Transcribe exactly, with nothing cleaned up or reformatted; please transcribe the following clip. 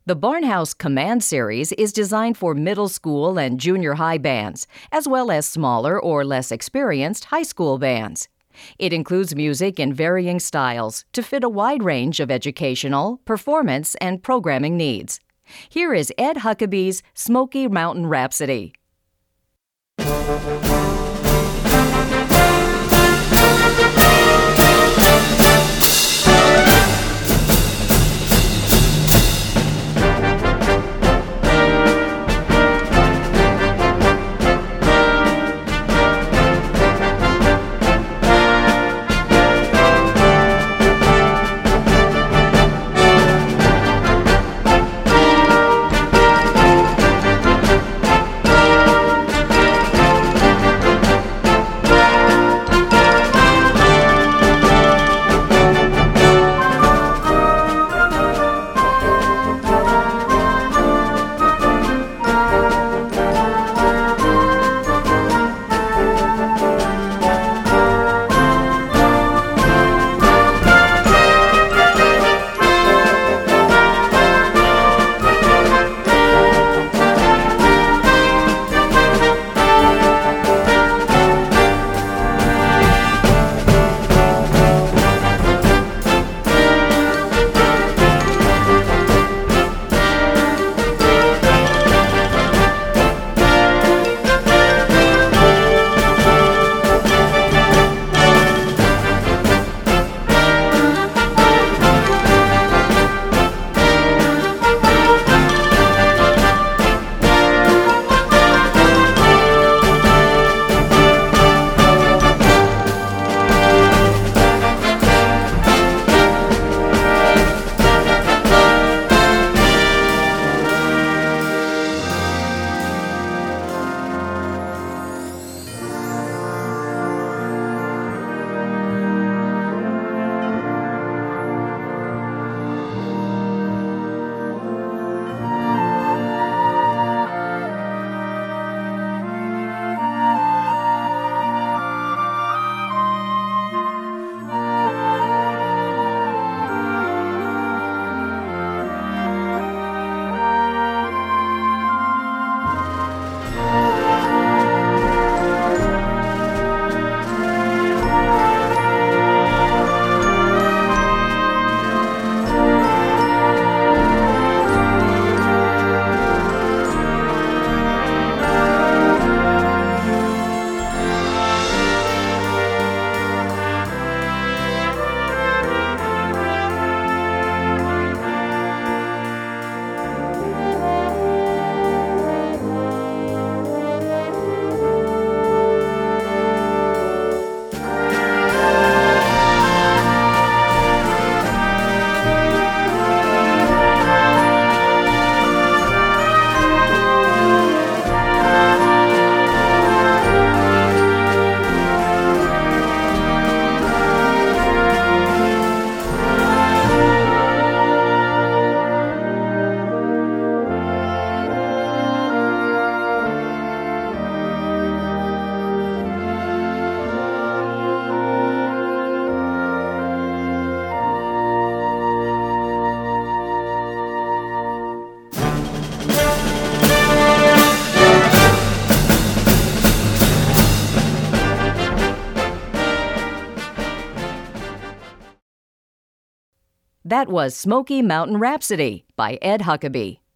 The Barnhouse Command Series is designed for middle school and junior high bands, as well as smaller or less experienced high school bands. It includes music in varying styles to fit a wide range of educational, performance, and programming needs. Here is Ed Huckabee's Smoky Mountain Rhapsody. That was Smoky Mountain Rhapsody by Ed Huckabee.